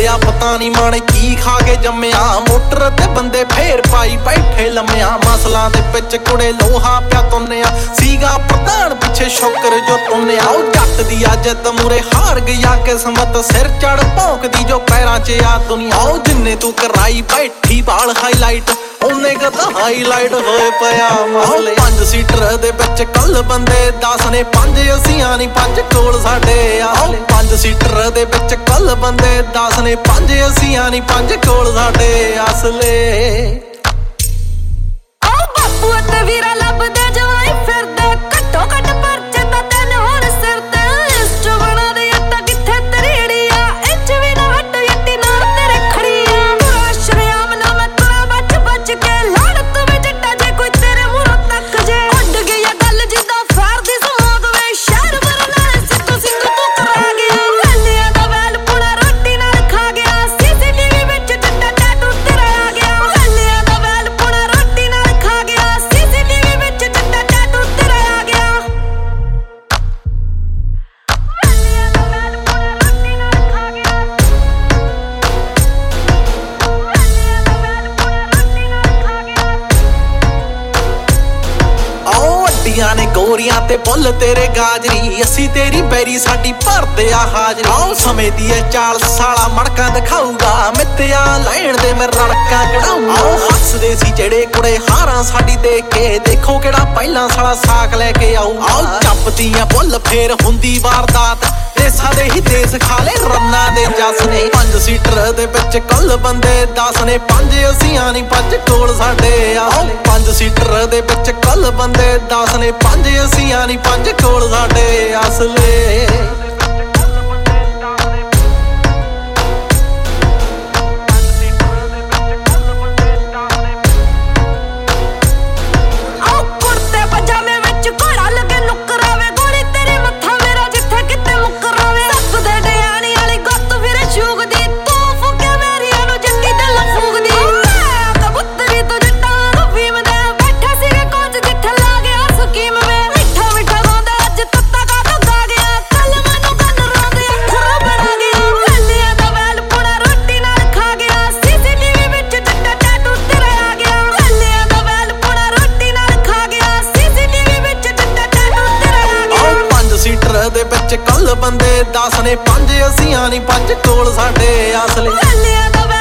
ਚੱਲਿਆ ਪਤਾ ਨੀ ਮਾਣੇ ਕੀ ਖਾ ਕੇ ਜੰਮਿਆ। ਮੋਟਰ ਤੇ ਬੰਦੇ ਫੇਰ ਪਾਈ ਬੈਠੇ ਲੰਮਿਆ। ਮਸਲਾਂ ਦੇ ਵਿੱਚ ਕੁੜੇ ਲੋਹਾ ਪਿਆ ਤੁੰਨਿਆ। ਸੀਗਾ ਪ੍ਰਧਾਨ ਪਿੱਛੇ ਸ਼ੌਕਰ ਜੋ ਤੁੰਨਿਆ। ਉਹ ਜੱਟ ਦੀ ਅੱਜ ਮੂਰੇ ਹਾਰ ਗਿਆ ਕਿਸਮਤ। ਸਿਰ ਚੜ ਭੌਂਕਦੀ ਜੋ ਪੈਰਾਂ 'ਚ ਆ ਦੁਨੀਆ। ਉਹ ਜਿੰਨੇ ਤੂੰ ਕਰਾਈ ਬੈਠੀ ਬਾਲ ਹਾਈਲਾਈਟ ਉਹਨੇ ਕਦਾ ਹਾਈਲਾਈਟ ਹੋਏ ਪਿਆ ਮਸਲੇ। 5 ਸੀਟਰ ਦੇ ਵਿੱਚ ਕੱਲ ਬੰਦੇ 10 ਨੇ 5 ਅਸੀਆਂ ਨੀ 5 ਕੋਲ ਸਾਡੇ ਆਸਲੇ। 5 ਸੀਟਰ ਦੇ ਵਿੱਚ ਕੱਲ ਬੰਦੇ 10 ਨੇ 5 ਅਸੀਆਂ ਨੀ 5 ਕੋਲ ਸਾਡੇ ਆਸਲੇ। ਓ ਬਾਪੂ ਅਤੇ ਵੀਰਾ ਲੱਭਦੇ ਜਵਾਈ ਫਿਰਦੇ ਘੱਟੋ ਘੱਟ ਪਰਚੇ ਤਾਂ ਤੈਨ ਹੁਣ ਸਿਰ ਤੇ। ਲਿਸਟ ਬਣਾ ਦੇ ਤਾਂ ਕਿੱਥੇ ਤੇਰੀ ਆ ਇੰਚ ਵੀ ਨਾ ਹਟ ਯੱਟੀ ਨਾਲ ਤੇਰੇ ਖੜੀ ਆ। ਪੂਰਾ ਸ਼ਰਿਆਮ ਨਾ ਮੈਂ ਤੁਰਾ ਬਚ ਬਚ ਕੇ ਲੜ ਤੂੰ ਵੀ ਜੱਟਾ ਜੇ ਕੋਈ ਤੇਰੇ ਮੂਹਰੋਂ ਤੱਕ ਜੇ। ਉੱਡ ਗਈ ਆ ਗੱਲ ਜਿੱਦਾਂ ਫਾਰ ਦੀ ਸਮੋਗ ਵੇ ਸ਼ਹਿਰ ਵਰਨਾ ਸਿੱਧੂ ਸਿੰਘ ਤੂੰ ਕਰਾ ਗਿਆ। ਹੱਲਿਆਂ ਦਾ ਵੈਲ ਪੁਣਾ ਰੋਟੀ ਨਾਲ ਖਾ ਗਿਆ। CCTV ਵਿੱਚ ਜੱਟਾ ਟੈਟੂ ਤੇਰਾ ਆ ਗਿਆ। ਹੱਲਿਆਂ ਦਾ ਵੈਲ ਪੁਣਾ ਰੋਟੀ ਨਾਲ ਖਾ ਗਿਆ। CCTV ਵਿੱਚ ਜੱਟਾ ਟੈਟੂ ਤੇਰਾ ਆ ਗਿਆ। ਹੱਲਿਆਂ ਦਾ ਵੈਲ ਪੁਣਾ ਰੋਟੀ ਨਾਲ ਖਾ ਗਿਆ। ਹੱਲਿਆਂ ਦਾ ਵੈਲ ਪੁਣਾ ਰੋਟੀ ਨਾਲ ਖਾ ਗਿਆ। ਆਓ ਅੱਡੀਆਂ ਨੇ ਗੋਰੀਆਂ ਤੇ ਬੁੱਲ ਤੇਰੇ ਗਾਜਰੀ। ਅਸੀਂ ਤੇਰੀ ਬੈਰੀ ਸਾਡੀ ਭਰਦੇ ਆ ਹਾਜ਼ਰੀ। ਆਓ ਸਮੇਂ ਦੀ ਐ ਚਾਲ ਸਾਲਾ ਮੜਕਾਂ ਦਿਖਾਊਗਾ। ਮਿੱਤਿਆ ਲੈਣ ਦੇ ਮੈਂ ਰੜਕਾਂ ਕਢਾਊ। ਆਓ ਹੱਸਦੇ ਸੀ ਜਿਹੜੇ ਕੁੜੇ ਹਾਰਾਂ ਸਾਡੀ ਦੇਖ ਕੇ। ਦੇਖੋ ਕਿਹੜਾ ਪਹਿਲਾਂ ਸਾਲਾ ਸਾਕ ਲੈ ਕੇ ਆਊ। ਆਓ ਚੱਪਦੀਆਂ ਬੁੱਲ ਫੇਰ ਹੁੰਦੀ ਵਾਰਦਾਤ। ਦੇਸਾਂ ਦੇ ਹੀ ਦੇਸ ਖਾਲੇ ਰੰਨਾਂ ਦੇ ਜੱਸ ਨੇ। 5 ਸੀਟਰ ਦੇ ਵਿੱਚ ਕੱਲ ਬੰਦੇ 10 ਨੇ 5 ਅਸੀਆਂ ਨੀ 5 ਕੋਲ ਸਾਡੇ ਆਸਲੇ। 5 ਸੀਟਰ ਦੇ ਵਿੱਚ ਕੱਲ ਬੰਦੇ 10 ਨੇ 5 ਅਸੀਆਂ ਨੀ 5 ਕੋਲ ਸਾਡੇ ਆਸਲੇ। ਆਓ ਕੁੜਤੇ ਪਜਾਮੇ ਵਿੱਚ ਘੋੜਾ ਲੱਗੇ ਨੁਕਰਾਵੇ। ਗੋਲੀ ਤੇਰੇ ਮੱਥਾ ਮੇਰਾ ਜਿੱਥੇ ਕਿਤੇ ਮੁਕਰਾਵੇ। ਸੱਪ ਦੇ ਡਿਆਣੀ ਵਾਲੀ ਗੁੱਤ ਫਿਰੇ ਸ਼ੂਗਦੀ। ਤੂੰ ਫੁੱਕੇ ਮੇਰੀਆਂ ਨੂੰ ਜੱਟੀ ਦਿਲ ਫੂਕਦੀ। ਮੈਂ ਕਬੂਤਰੀ ਤੋਂ ਜੱਟਾਂ ਫੀਮ ਦੇ ਬੈਠੇ ਸੀਗੇ ਕੋਚ ਜਿੱਥੇ ਲਾ ਗਿਆ ਸਕੀਮ ਵੇ। ਮਿੱਠਾ ਮਿੱਠਾ ਗਾਉਂਦਾ ਅੱਜ ਤੱਤਾ ਕਾ ਗਾ ਗਿਆ। ਕੱਲ ਮੈਨੂੰ ਗੰਨ ਰੋਂਦੇ ਅੱਖਰ ਬਣਾ ਗਿਆ। ਹੱਲਿਆਂ ਦਾ ਵੈਲ ਪੁਣਾ ਰੋਟੀ ਨਾਲ ਖਾ ਗਿਆ। CCTV ਵਿੱਚ ਜੱਟਾ ਟੈਟੂ ਤੇਰਾ ਆ ਗਿਆ। ਹੱਲਿਆਂ ਦਾ ਵੈਲ ਪੁਣਾ ਰੋਟੀ ਨਾਲ ਖਾ ਗਿਆ। CCTV ਵਿੱਚ ਜੱਟਾ ਟੈਟੂ ਤੇਰਾ ਆ ਗਿਆ। ਆਓ 5 ਸੀਟਰ ਦੇ ਵਿੱਚ ਕੱਲ ਬੰਦੇ 10 ਨੇ 5 ਅਸੀਆਂ ਨੀ 5 ਕੋਲ ਸਾਡੇ ਆਸਲੇ। ਹੱਲਿਆਂ ਦਾ